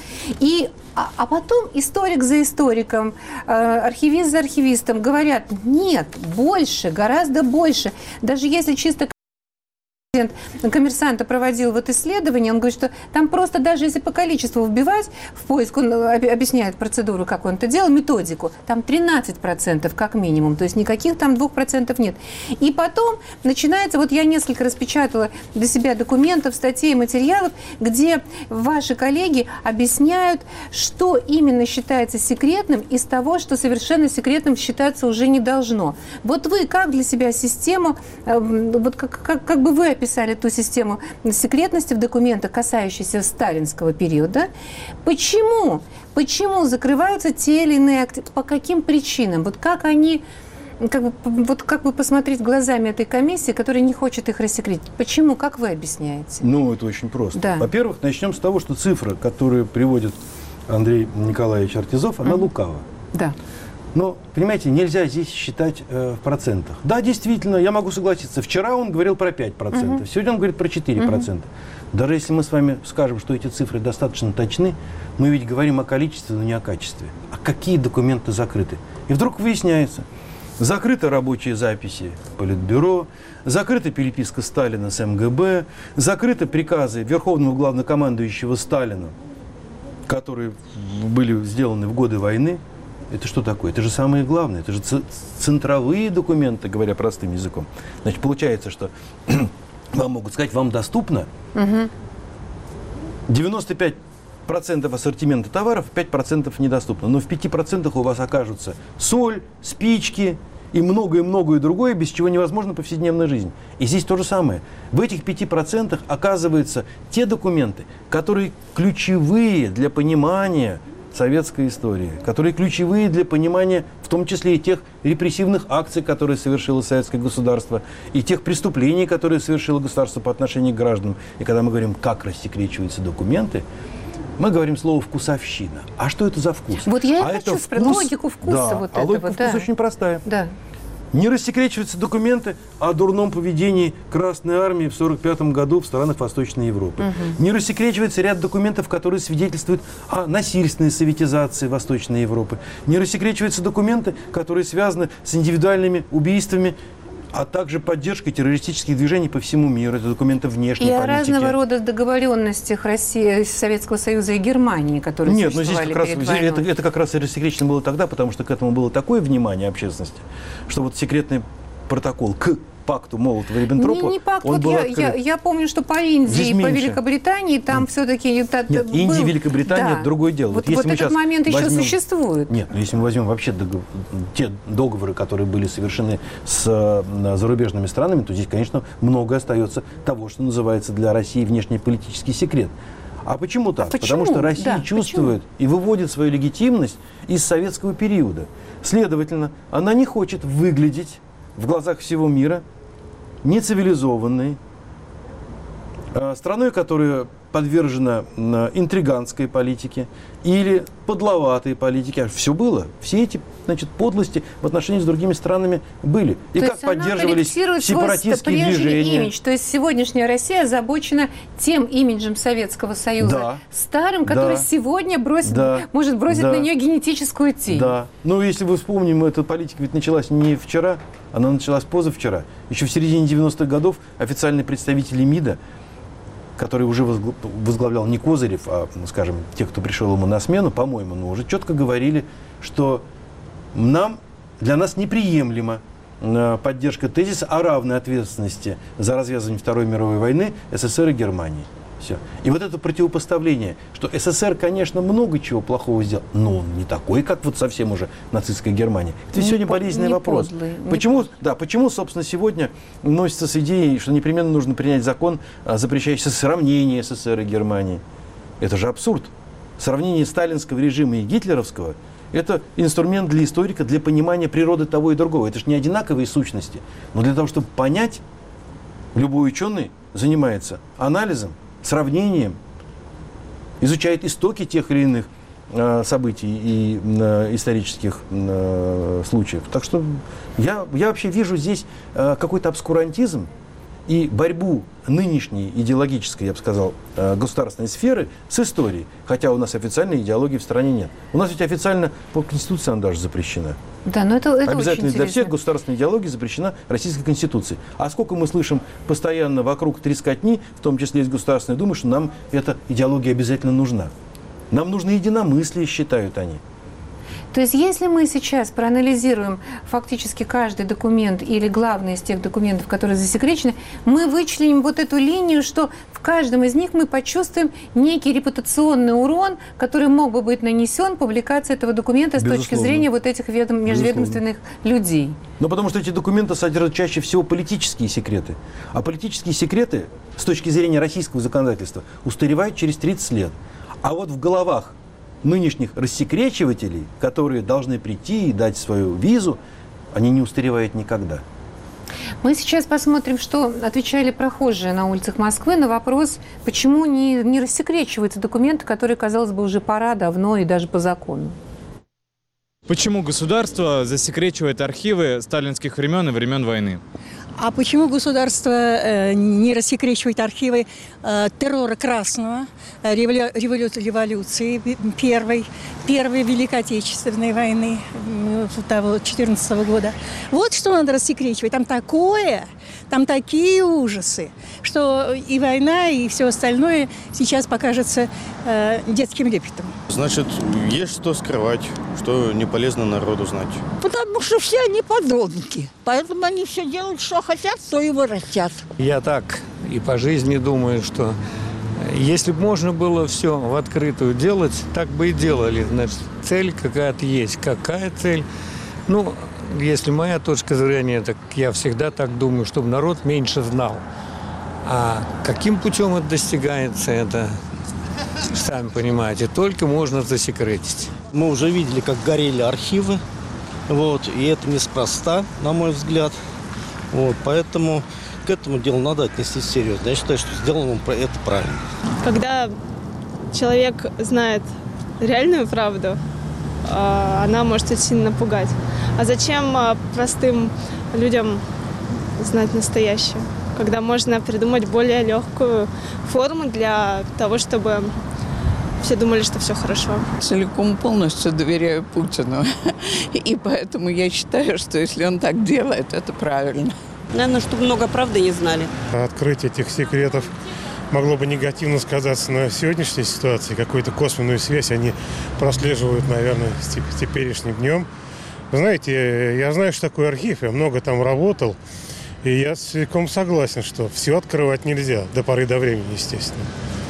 А потом историк за историком, архивист за архивистом говорят, нет, больше, гораздо больше. Даже если чисто Коммерсанта проводил вот исследование, он говорит, что там просто даже если по количеству вбивать в поиск, он объясняет процедуру, как он это делал, методику, там 13% как минимум, то есть никаких там 2% нет. И потом начинается, вот я несколько распечатала для себя документов, статей, материалов, где ваши коллеги объясняют, что именно считается секретным из того, что совершенно секретным считаться уже не должно. Вот вы как для себя систему, вот как бы вы описали ту систему секретности в документах, касающихся сталинского периода. Почему закрываются те или иные акты? По каким причинам? Вот как они, как бы посмотреть глазами этой комиссии, которая не хочет их рассекретить? Почему? Как вы объясняете? Ну, это очень просто. Да. Во-первых, начнем с того, что цифра, которую приводит Андрей Николаевич Артизов, она лукава. Да. Но, понимаете, нельзя здесь считать в процентах. Да, действительно, я могу согласиться. Вчера он говорил про 5%, сегодня он говорит про 4%. Даже если мы с вами скажем, что эти цифры достаточно точны, мы ведь говорим о количестве, но не о качестве. А какие документы закрыты? И вдруг выясняется, закрыты рабочие записи Политбюро, закрыта переписка Сталина с МГБ, закрыты приказы Верховного Главнокомандующего Сталина, которые были сделаны в годы войны. Это что такое? Это же самое главное. Это же центровые документы, говоря простым языком. Значит, получается, что вам могут сказать, вам доступно 95% ассортимента товаров, 5% недоступно. Но в 5% у вас окажутся соль, спички и многое-многое другое, без чего невозможна повседневная жизнь. И здесь то же самое. В этих 5% оказываются те документы, которые ключевые для понимания советской истории, которые ключевые для понимания, в том числе и тех репрессивных акций, которые совершило советское государство, и тех преступлений, которые совершило государство по отношению к гражданам. И когда мы говорим, как рассекречиваются документы, мы говорим слово «вкусовщина». А что это за вкус? Вот я и хочу спросить логику вкуса. Да, вот а этого, логика вкуса очень простая. Да. Не рассекречиваются документы о дурном поведении Красной Армии в 1945 году в странах Восточной Европы. Не рассекречивается ряд документов, которые свидетельствуют о насильственной советизации Восточной Европы. Не рассекречиваются документы, которые связаны с индивидуальными убийствами, а также поддержкой террористических движений по всему миру. Это документы внешней политики. И о разного рода договоренностях России, Советского Союза и Германии, которые существовали перед войной. Нет, но здесь это как раз и рассекречено было тогда, потому что к этому было такое внимание общественности, что вот секретный протокол к пакту Молотова-Риббентропа, не пакт, он вот был я помню, что по Индии и по Великобритании там все-таки... Нет, Индия и Великобритания – это другое дело. Вот этот момент еще существует. Нет, но если мы возьмем вообще те договоры, которые были совершены с зарубежными странами, то здесь, конечно, много остается того, что называется для России внешнеполитический секрет. А почему так? Потому что Россия чувствует и выводит свою легитимность из советского периода. Следовательно, она не хочет выглядеть в глазах всего мира нецивилизованной, страной, которая подвержена интриганской политике или подловатой политике. Все было. Все эти, значит, подлости в отношении с другими странами были. И то как поддерживались сепаратистские движения. Имидж. То есть сегодняшняя Россия озабочена тем имиджем Советского Союза, старым, который сегодня может бросить на нее генетическую тень. Да. Ну, если вы вспомним, эта политика ведь началась не вчера, она началась позавчера. Еще в середине 90-х годов официальные представители МИДа, который уже возглавлял не Козырев, а, скажем, те, кто пришел ему на смену, по-моему, но уже четко говорили, что для нас неприемлема поддержка тезиса о равной ответственности за развязывание Второй мировой войны СССР и Германии. Все. И вот это противопоставление, что СССР, конечно, много чего плохого сделал, но он не такой, как вот совсем уже нацистская Германия. Это сегодня болезненный вопрос. Почему, собственно, сегодня носится с идеей, что непременно нужно принять закон, запрещающий сравнение СССР и Германии? Это же абсурд. Сравнение сталинского режима и гитлеровского – это инструмент для историка, для понимания природы того и другого. Это же не одинаковые сущности. Но для того, чтобы понять, любой ученый занимается анализом, сравнением, изучает истоки тех или иных событий и исторических случаев. Так что я вообще вижу здесь какой-то обскурантизм и борьбу нынешней идеологической, я бы сказал, государственной сферы с историей. Хотя у нас официальной идеологии в стране нет. У нас ведь официально по Конституции она даже запрещена. Да, но это обязательно очень для всех интересно. государственная идеология запрещена Российской Конституцией. А сколько мы слышим постоянно вокруг трескотни, в том числе из Государственной Думы, что нам эта идеология обязательно нужна. Нам нужно единомыслие, считают они. То есть, если мы сейчас проанализируем фактически каждый документ или главные из тех документов, которые засекречены, мы вычленим вот эту линию, что в каждом из них мы почувствуем некий репутационный урон, который мог бы быть нанесен публикацией этого документа с точки зрения вот этих межведомственных людей. Ну, потому что эти документы содержат чаще всего политические секреты. А политические секреты с точки зрения российского законодательства устаревают через 30 лет. А вот в головах нынешних рассекречивателей, которые должны прийти и дать свою визу, они не устаревают никогда. Мы сейчас посмотрим, что отвечали прохожие на улицах Москвы на вопрос, почему не рассекречиваются документы, которые, казалось бы, уже пора, давно и даже по закону. Почему государство засекречивает архивы сталинских времен и времен войны? А почему государство не рассекречивает архивы террора Красного, революции первой Великой Отечественной войны 2014 года? Вот что надо рассекречивать. Там такие ужасы, что и война, и все остальное сейчас покажется детским лепетом. Значит, есть что скрывать, что не полезно народу знать. Потому что все они подонки. Поэтому они все делают, что хотят, то и воротят. Я так и по жизни думаю, что если бы можно было все в открытую делать, так бы и делали. Значит, цель какая-то есть. Какая цель? Ну, если моя точка зрения, так я всегда так думаю, чтобы народ меньше знал. А каким путем это достигается, это, сами понимаете, только можно засекретить. Мы уже видели, как горели архивы, и это неспроста, на мой взгляд. Поэтому к этому делу надо отнестись серьезно. Я считаю, что сделано это правильно. Когда человек знает реальную правду, она может очень сильно напугать. А зачем простым людям знать настоящее? Когда можно придумать более легкую форму для того, чтобы все думали, что все хорошо. Целиком полностью доверяю Путину. И поэтому я считаю, что если он так делает, это правильно. Наверное, чтобы много правды не знали. Открытие этих секретов могло бы негативно сказаться на сегодняшней ситуации. Какую-то косвенную связь они прослеживают, наверное, с теперешним днем. Вы знаете, я знаю, что такое архив, я много там работал. И я целиком согласен, что все открывать нельзя, до поры до времени, естественно.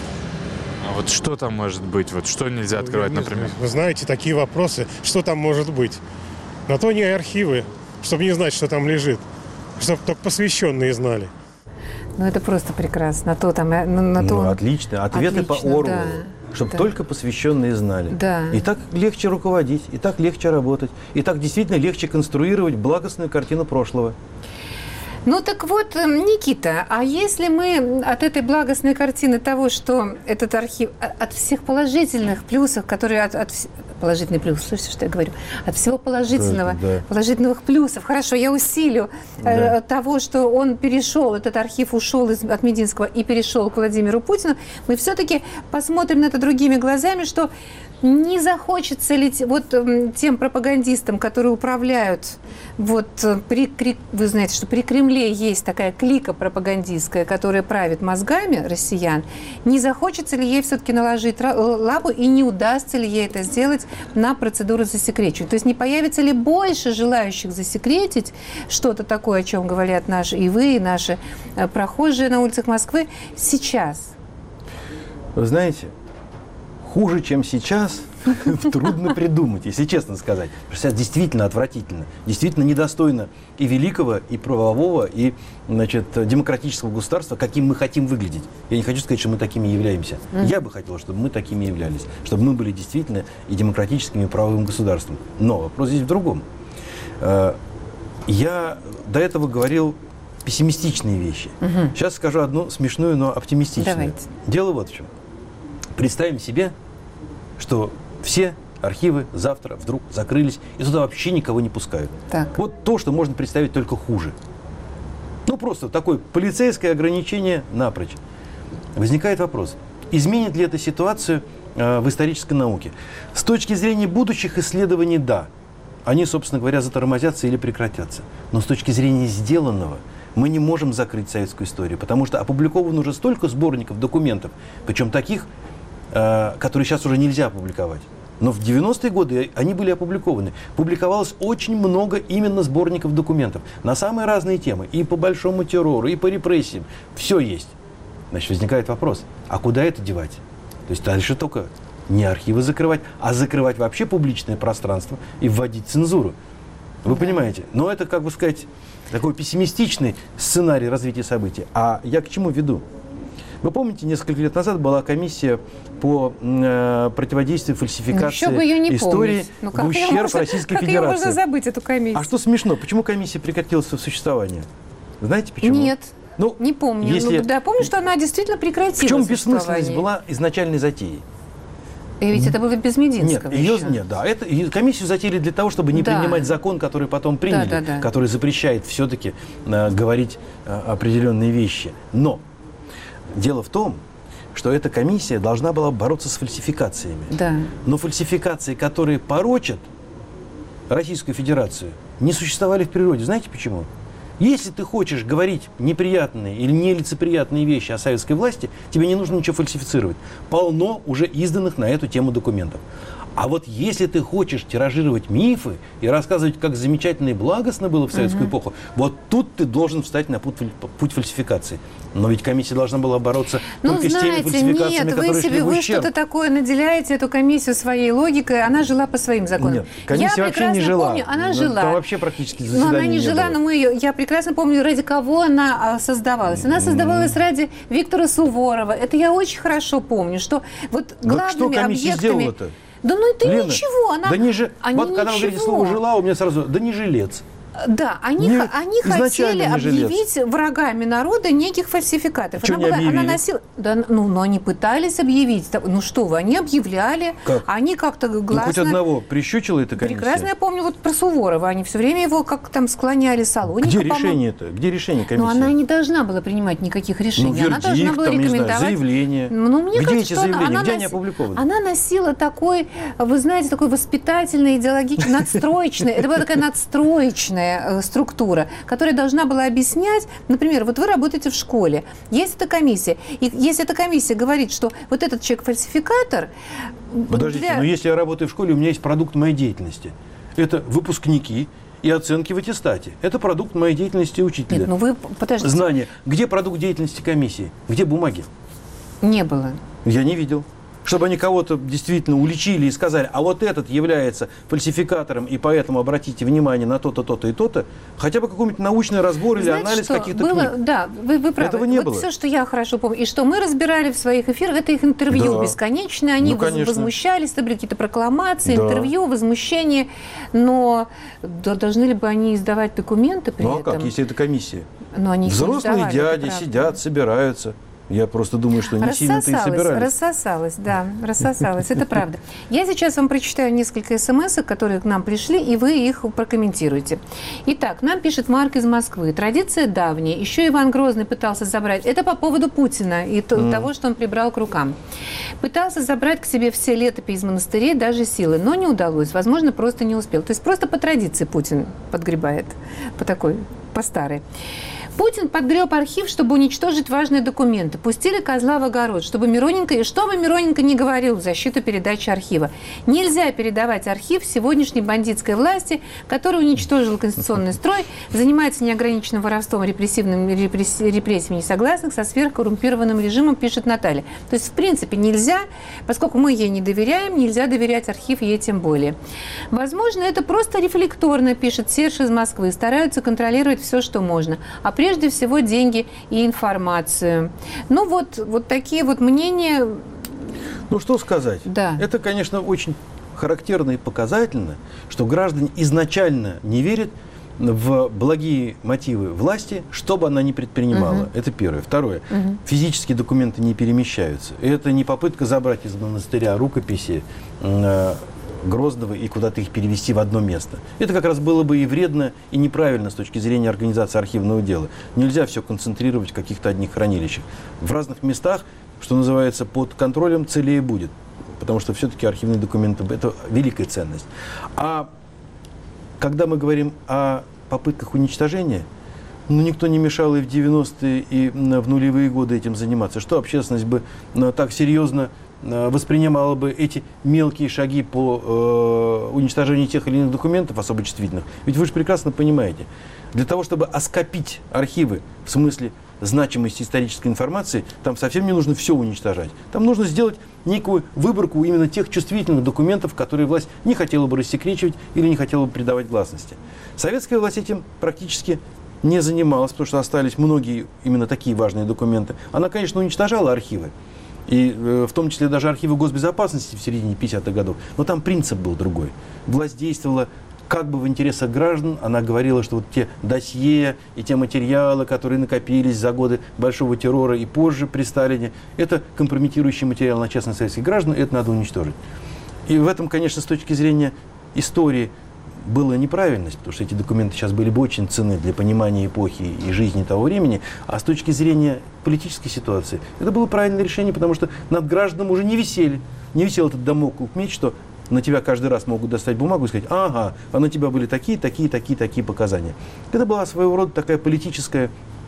А вот что там может быть? Вот что нельзя открывать, например? Вы знаете, такие вопросы, что там может быть? На то не архивы, чтобы не знать, что там лежит. Чтобы только посвященные знали. Ну, это просто прекрасно. Отлично. Ответы по Оруэллу. Да. Чтобы только посвященные знали. Да. И так легче руководить, и так легче работать, и так действительно легче конструировать благостную картину прошлого. Ну так вот, Никита, а если мы от этой благостной картины того, что этот архив, от всех положительных плюсов, которые положительный плюс, слышите, что я говорю? От всего положительного, положительных плюсов. Хорошо, я усилю того, что он перешел, этот архив ушел от Мединского и перешел к Владимиру Путину. Мы все-таки посмотрим на это другими глазами, что не захочется ли тем пропагандистам, которые управляют, вы знаете, что при Кремле есть такая клика пропагандистская, которая правит мозгами россиян, не захочется ли ей все-таки наложить лапу и не удастся ли ей это сделать на процедуру засекречивания? То есть не появится ли больше желающих засекретить что-то такое, о чем говорят наши и вы, и наши прохожие на улицах Москвы сейчас? Вы знаете, хуже, чем сейчас, трудно придумать, если честно сказать. Потому что сейчас действительно отвратительно, действительно недостойно и великого, и правового, и демократического государства, каким мы хотим выглядеть. Я не хочу сказать, что мы такими являемся. Я бы хотел, чтобы мы такими являлись, чтобы мы были действительно и демократическим, и правовым государством. Но вопрос здесь в другом. Я до этого говорил пессимистичные вещи. Сейчас скажу одну смешную, но оптимистичную. Давайте. Дело вот в чем. Представим себе, что все архивы завтра вдруг закрылись, и туда вообще никого не пускают. Так. Вот то, что можно представить только хуже. Ну, просто такое полицейское ограничение напрочь. Возникает вопрос, изменит ли это ситуацию в исторической науке? С точки зрения будущих исследований, да. Они, собственно говоря, затормозятся или прекратятся. Но с точки зрения сделанного мы не можем закрыть советскую историю, потому что опубликовано уже столько сборников документов, причем таких, которые сейчас уже нельзя опубликовать. Но в 90-е годы они были опубликованы. Публиковалось очень много именно сборников документов на самые разные темы. И по большому террору, и по репрессиям. Все есть. Значит, возникает вопрос, а куда это девать? То есть дальше только не архивы закрывать, а закрывать вообще публичное пространство и вводить цензуру. Вы понимаете? Но это, как бы сказать, такой пессимистичный сценарий развития событий. А я к чему веду? Вы помните, несколько лет назад была комиссия по противодействию фальсификации истории в ущерб Российской Федерации. Как ее можно забыть, эту комиссию? А что смешно? Почему комиссия прекратила свое существование? Знаете почему? Нет, не помню. Если... Да, помню, что она действительно прекратила. В чем бессмысленность была изначальной затеей? И ведь это было без Мединского. Нет, да. Комиссию затеяли для того, чтобы не принимать закон, который потом приняли, который запрещает все-таки говорить определенные вещи. Но дело в том, что эта комиссия должна была бороться с фальсификациями. Да. Но фальсификации, которые порочат Российскую Федерацию, не существовали в природе. Знаете почему? Если ты хочешь говорить неприятные или нелицеприятные вещи о советской власти, тебе не нужно ничего фальсифицировать. Полно уже изданных на эту тему документов. А вот если ты хочешь тиражировать мифы и рассказывать, как замечательно и благостно было в советскую эпоху, вот тут ты должен встать на путь фальсификации. Но ведь комиссия должна была бороться только с теми фальсификациями, которые шли в ущерб. Вы что-то такое наделяете эту комиссию своей логикой, она жила по своим законам. Нет, комиссия вообще не жила. Помню, она жила. Там вообще практически заседаний она не жила, было. но я прекрасно помню, ради кого она создавалась. Она создавалась ради Виктора Суворова. Это я очень хорошо помню, что вот главными что комиссия объектами... сделала-то? Да ну это Лена, ничего. Вот когда вы говорите слово «жила», у меня сразу «да не жилец». Да, они хотели объявить врагами народа неких фальсификаторов. Она носила... но они пытались объявить. Ну что вы, они объявляли. Как? Они как-то гласно... хоть одного прищучила эта комиссия? Прекрасно я помню вот про Суворова. Они все время его как там склоняли, Салоника. Где решение-то? Где решение комиссии? Но она не должна была принимать никаких решений. Вердикт, она должна была рекомендовать... заявление. Мне где кажется, эти заявления? Где они опубликованы? Она носила такой, вы знаете, такой воспитательный, идеологический, надстроечный. Это была такая надстроечная структура, которая должна была объяснять, например, вот вы работаете в школе, есть эта комиссия, и если эта комиссия говорит, что вот этот человек фальсификатор... Подождите, но если я работаю в школе, у меня есть продукт моей деятельности. Это выпускники и оценки в аттестате. Это продукт моей деятельности учителя. Нет, вы подождите. Знания. Где продукт деятельности комиссии? Где бумаги? Не было. Я не видел. Чтобы они кого-то действительно уличили и сказали, а вот этот является фальсификатором, и поэтому обратите внимание на то-то, то-то и то-то, хотя бы какой-нибудь научный разбор или анализ каких-то книг. Да, вы правы. Этого не было. Все, что я хорошо помню, и что мы разбирали в своих эфирах, это их интервью бесконечные, они возмущались, это были какие-то прокламации, интервью, возмущения, но должны ли бы они издавать документы при этом? Ну а как, если это комиссия? Они взрослые дяди сидят, собираются. Я просто думаю, что не сильно-то и собирались. Рассосалась, это правда. Я сейчас вам прочитаю несколько смс-ок, которые к нам пришли, и вы их прокомментируете. Итак, нам пишет Марк из Москвы. Традиция давняя. Еще Иван Грозный пытался забрать. Это по поводу Путина и того, что он прибрал к рукам. Пытался забрать к себе все летописи из монастырей, даже силы, но не удалось. Возможно, просто не успел. То есть просто по традиции Путин подгребает. По старой. Путин подгреб архив, чтобы уничтожить важные документы. Пустили козла в огород, чтобы Мироненко не говорил в защиту передачи архива. Нельзя передавать архив сегодняшней бандитской власти, которая уничтожила конституционный строй, занимается неограниченным воровством, репрессиями несогласных со сверхкоррумпированным режимом, пишет Наталья. То есть, в принципе, нельзя, поскольку мы ей не доверяем, нельзя доверять архив ей тем более. Возможно, это просто рефлекторно, пишет Серж из Москвы. Стараются контролировать все, что можно. А прежде всего деньги и информацию. Ну вот такие вот мнения. Ну что сказать? Да. Это, конечно, очень характерно и показательно, что граждане изначально не верят в благие мотивы власти, что бы она ни предпринимала. Это первое. Второе. Физические документы не перемещаются. Это не попытка забрать из монастыря рукописи Гроздова и куда-то их перевести в одно место. Это как раз было бы и вредно, и неправильно с точки зрения организации архивного дела. Нельзя все концентрировать в каких-то одних хранилищах. В разных местах, что называется, под контролем целее будет. Потому что все-таки архивные документы – это великая ценность. А когда мы говорим о попытках уничтожения, никто не мешал и в 90-е, и в нулевые годы этим заниматься. Что общественность бы так серьезно воспринимала бы эти мелкие шаги по уничтожению тех или иных документов особо чувствительных? Ведь вы же прекрасно понимаете, для того, чтобы оскопить архивы в смысле значимости исторической информации, там совсем не нужно все уничтожать. Там нужно сделать некую выборку именно тех чувствительных документов, которые власть не хотела бы рассекречивать или не хотела бы придавать гласности. Советская власть этим практически не занималась, потому что остались многие именно такие важные документы. Она, конечно, уничтожала архивы, и в том числе даже архивы госбезопасности в середине 50-х годов, но там принцип был другой. Власть действовала как бы в интересах граждан. Она говорила, что вот те досье и те материалы, которые накопились за годы большого террора и позже при Сталине, это компрометирующий материал на частных советских граждан, и это надо уничтожить. И в этом, конечно, с точки зрения истории была неправильность, потому что эти документы сейчас были бы очень ценны для понимания эпохи и жизни того времени, а с точки зрения политической ситуации это было правильное решение, потому что над гражданам уже не висел этот дамоклов меч, что на тебя каждый раз могут достать бумагу и сказать: ага, а на тебя были такие показания. Это была своего рода такая политическая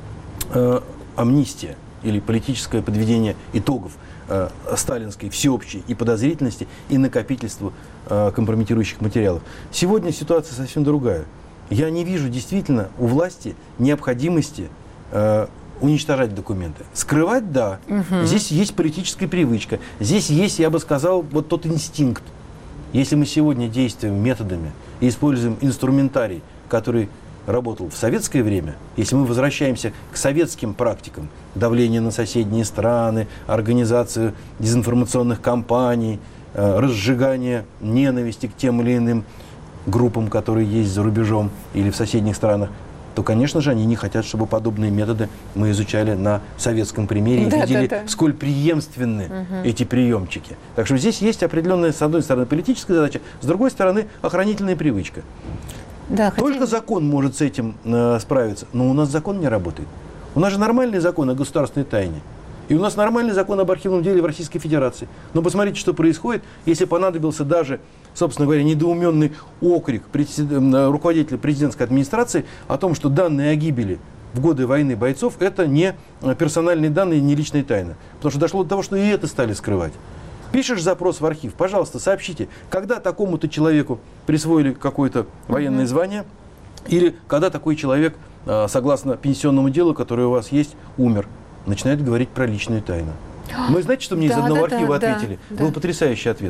амнистия или политическое подведение итогов сталинской всеобщей и подозрительности, и накопительству компрометирующих материалов. Сегодня ситуация совсем другая. Я не вижу действительно у власти необходимости уничтожать документы. Скрывать – да. Здесь есть политическая привычка. Здесь есть, я бы сказал, вот тот инстинкт. Если мы сегодня действуем методами и используем инструментарий, который работал в советское время, если мы возвращаемся к советским практикам, давление на соседние страны, организацию дезинформационных кампаний, разжигание ненависти к тем или иным группам, которые есть за рубежом или в соседних странах, то, конечно же, они не хотят, чтобы подобные методы мы изучали на советском примере и видели, сколь преемственны эти приемчики. Так что здесь есть определенная, с одной стороны, политическая задача, с другой стороны, охранительная привычка. Да, только закон может с этим справиться, но у нас закон не работает. У нас же нормальный закон о государственной тайне. И у нас нормальный закон об архивном деле в Российской Федерации. Но посмотрите, что происходит, если понадобился даже, собственно говоря, недоуменный окрик руководителя президентской администрации о том, что данные о гибели в годы войны бойцов – это не персональные данные, не личная тайна. Потому что дошло до того, что и это стали скрывать. Пишешь запрос в архив, пожалуйста, сообщите, когда такому-то человеку присвоили какое-то военное звание, или когда такой человек, согласно пенсионному делу, которое у вас есть, умер. Начинает говорить про личную тайну. Вы знаете, что мне из одного архива ответили? Был потрясающий ответ.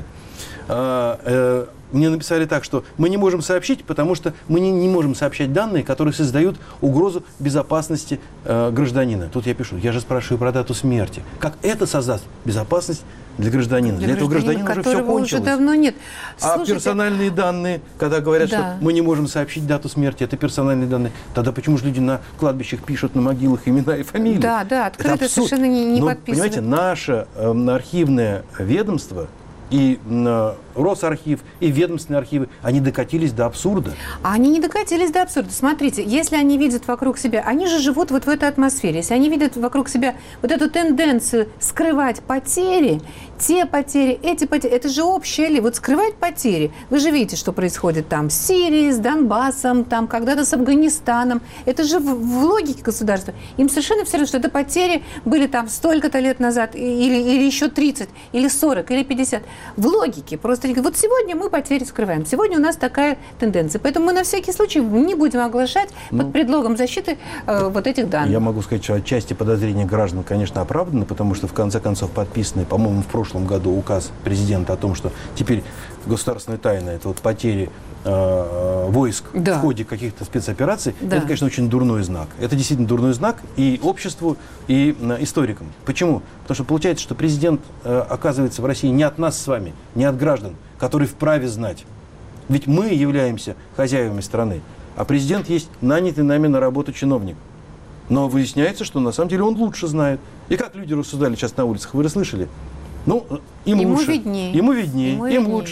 Мне написали так, что мы не можем сообщить, потому что мы не можем сообщать данные, которые создают угрозу безопасности гражданина. Тут я пишу, я же спрашиваю про дату смерти. Как это создаст безопасность для гражданина? Для этого гражданина уже все кончилось. Уже давно нет. А персональные данные, когда говорят, что мы не можем сообщить дату смерти, это персональные данные, тогда почему же люди на кладбищах пишут на могилах имена и фамилии? Да, да, открыто совершенно не подписано. Понимаете, наше архивное ведомство и Росархив, и ведомственные архивы, они докатились до абсурда. Они не докатились до абсурда. Смотрите, если они видят вокруг себя, они же живут вот в этой атмосфере, если они видят вокруг себя вот эту тенденцию скрывать потери, те потери, эти потери, это же общее ли? Вот скрывать потери. Вы же видите, что происходит там с Сирией, с Донбассом, там когда-то с Афганистаном. Это же в логике государства. Им совершенно все равно, что это потери были там столько-то лет назад, или еще 30, или 40, или 50. В логике. Просто вот сегодня мы потери скрываем. Сегодня у нас такая тенденция. Поэтому мы на всякий случай не будем оглашать под предлогом защиты вот этих данных. Я могу сказать, что отчасти подозрения граждан, конечно, оправданы, потому что в конце концов подписанный, по-моему, в прошлом году указ президента о том, что теперь государственная тайна – это вот потери войск в ходе каких-то спецопераций, это, конечно, очень дурной знак. Это действительно дурной знак и обществу, и историкам. Почему? Потому что получается, что президент оказывается в России не от нас с вами, не от граждан, которые вправе знать. Ведь мы являемся хозяевами страны, а президент есть нанятый нами на работу чиновник. Но выясняется, что на самом деле он лучше знает. И как люди рассуждали сейчас на улицах, вы расслышали? Ну, ему лучше, виднее. Ему виднее, им лучше.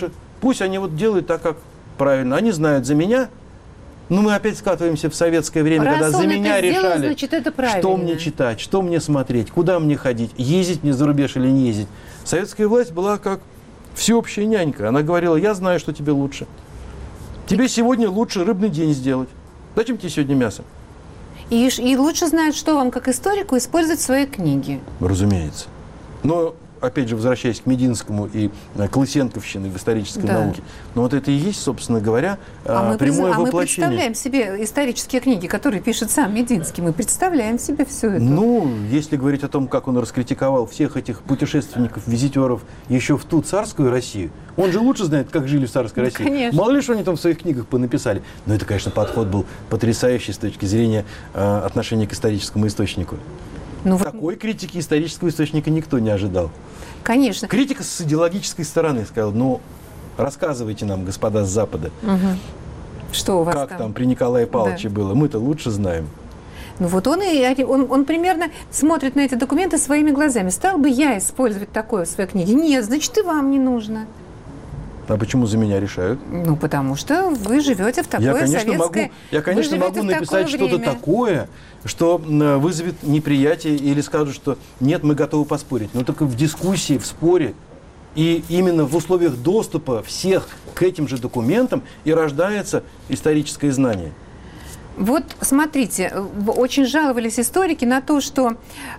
Пусть они вот делают так, как правильно. Они знают за меня. Но мы опять скатываемся в советское время, Раз когда за меня решали, значит, это что мне читать, что мне смотреть, куда мне ходить, ездить мне за рубеж или не ездить. Советская власть была как всеобщая нянька. Она говорила, я знаю, что тебе лучше. Тебе сегодня лучше рыбный день сделать. Зачем тебе сегодня мясо? И лучше знают, что вам, как историку, использовать в своей книге. Разумеется. Но, опять же, возвращаясь к Мединскому и к Лысенковщине в исторической науке, но вот это и есть, собственно говоря, прямое воплощение. Мы представляем себе исторические книги, которые пишет сам Мединский. Мы представляем себе все это. Ну, если говорить о том, как он раскритиковал всех этих путешественников, визитеров еще в ту царскую Россию, он же лучше знает, как жили в царской России. Конечно. Мало ли, что они там в своих книгах понаписали. Но это, конечно, подход был потрясающий с точки зрения отношения к историческому источнику. Такой критики исторического источника никто не ожидал. Конечно. Критика с идеологической стороны сказала, ну, рассказывайте нам, господа с Запада, что у вас как там при Николае Павловиче было. Мы-то лучше знаем. Ну вот он примерно смотрит на эти документы своими глазами. Стал бы я использовать такое в своей книге? Нет, значит, и вам не нужно. А почему за меня решают? Ну, потому что вы живете в такое советское... Я, конечно, могу написать что-то такое, что вызовет неприятие или скажут, что нет, мы готовы поспорить. Но только в дискуссии, в споре и именно в условиях доступа всех к этим же документам и рождается историческое знание. Вот смотрите, очень жаловались историки на то, что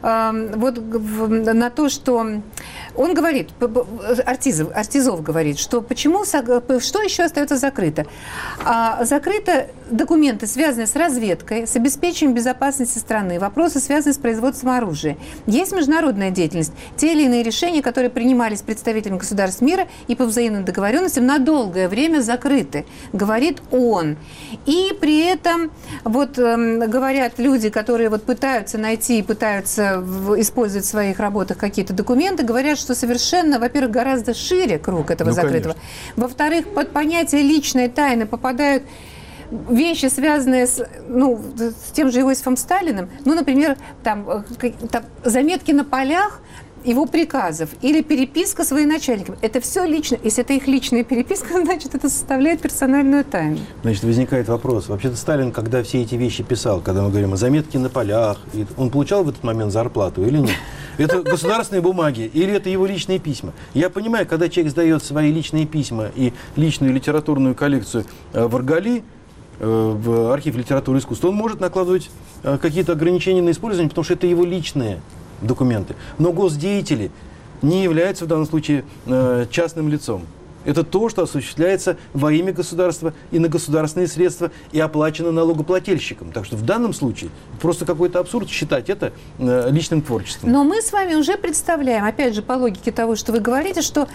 он говорит, Артизов говорит, что что еще остается закрыто? Закрыто документы, связанные с разведкой, с обеспечением безопасности страны, вопросы, связанные с производством оружия. Есть международная деятельность, те или иные решения, которые принимались представителями государств мира и по взаимным договоренностям, на долгое время закрыты, говорит он. И при этом говорят люди, которые пытаются найти и пытаются использовать в своих работах какие-то документы, говорят, что совершенно, во-первых, гораздо шире круг этого закрытого. Конечно. Во-вторых, под понятие личной тайны попадают вещи, связанные с тем же Иосифом Сталиным, например, там заметки на полях его приказов или переписка с военачальниками. Это все лично. Если это их личная переписка, значит, это составляет персональную тайну. Значит, возникает вопрос. Вообще-то Сталин, когда все эти вещи писал, когда мы говорим о заметке на полях, он получал в этот момент зарплату или нет? Это государственные бумаги или это его личные письма? Я понимаю, когда человек сдает свои личные письма и личную литературную коллекцию в Аргали, в архив литературы и искусства, он может накладывать какие-то ограничения на использование, потому что это его личные документы. Но госдеятели не являются в данном случае частным лицом. Это то, что осуществляется во имя государства и на государственные средства и оплачено налогоплательщикам. Так что в данном случае просто какой-то абсурд считать это личным творчеством. Но мы с вами уже представляем, опять же, по логике того, что вы говорите, что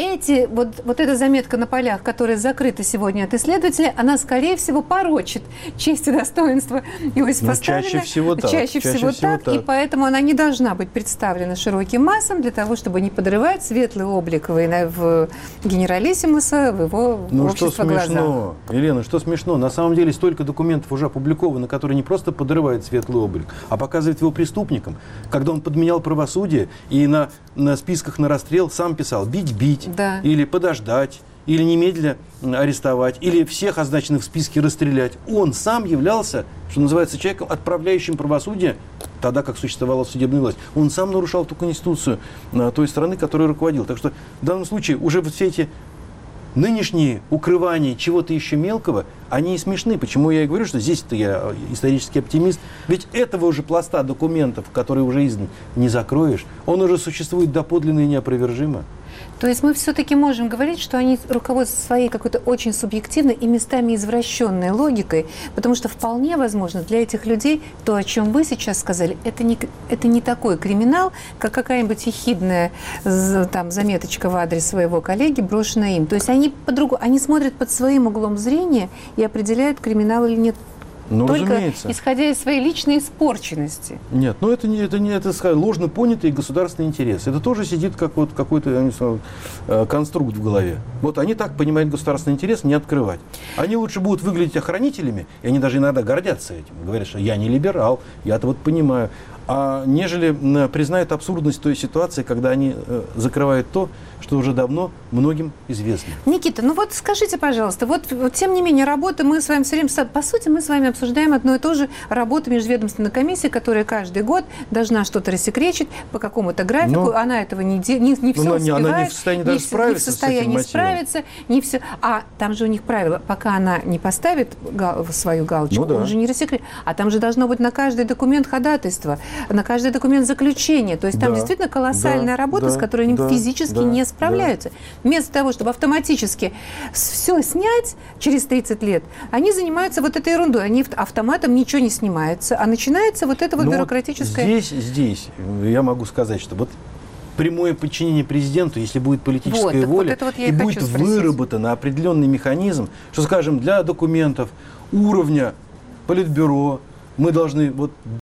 эта заметка на полях, которая закрыта сегодня от исследователя, она, скорее всего, порочит честь и достоинство Иосифа Сталина. Чаще всего так. Чаще всего так. И поэтому она не должна быть представлена широким массам для того, чтобы не подрывать светлый облик в генералиссимуса в его общество глазах. Елена, что смешно? На самом деле столько документов уже опубликовано, которые не просто подрывают светлый облик, а показывают его преступникам. Когда он подменял правосудие и на списках на расстрел сам писал «бить», да, или «подождать», или немедленно арестовать, или всех означенных в списке расстрелять. Он сам являлся, что называется, человеком, отправляющим правосудие, тогда как существовала судебная власть. Он сам нарушал ту конституцию той страны, которой руководил. Так что в данном случае уже все эти нынешние укрывания чего-то еще мелкого, они и смешны. Почему я и говорю, что здесь-то я исторический оптимист. Ведь этого уже пласта документов, которые уже издан, не закроешь. Он уже существует доподлинно и неопровержимо. То есть мы все-таки можем говорить, что они руководствуются своей какой-то очень субъективной и местами извращенной логикой, потому что вполне возможно для этих людей то, о чем вы сейчас сказали, это не такой криминал, как какая-нибудь ехидная заметочка в адрес своего коллеги, брошенная им. То есть они они смотрят под своим углом зрения и определяют, криминал или нет. Только разумеется, исходя из своей личной испорченности. Нет, это ложно понятый государственный интерес. Это тоже сидит как какой-то конструкт в голове. Вот они так понимают государственный интерес, не открывать. Они лучше будут выглядеть охранителями, и они даже иногда гордятся этим. Говорят, что я не либерал, я-то понимаю. нежели признают абсурдность той ситуации, когда они закрывают то, что уже давно многим известно. Никита, ну вот скажите, пожалуйста, вот тем не менее работа, мы с вами все время, по сути, мы с вами обсуждаем одно и то же, работу межведомственной комиссии, которая каждый год должна что-то рассекречить по какому-то графику, она этого не все успевает, она не в состоянии даже справиться с этим мотивом. Не все. А там же у них правило, пока она не поставит свою галочку, он же не рассекречит. А там же должно быть на каждый документ ходатайство, на каждый документ заключение. То есть там действительно колоссальная работа, с которой они физически не справляются. Вместо того, чтобы автоматически все снять через 30 лет, они занимаются вот этой ерундой. Они автоматом ничего не снимается, а начинается вот это вот бюрократическое... Здесь я могу сказать, что вот прямое подчинение президенту, если будет политическая воля, и будет выработан определенный механизм, что, скажем, для документов уровня Политбюро мы должны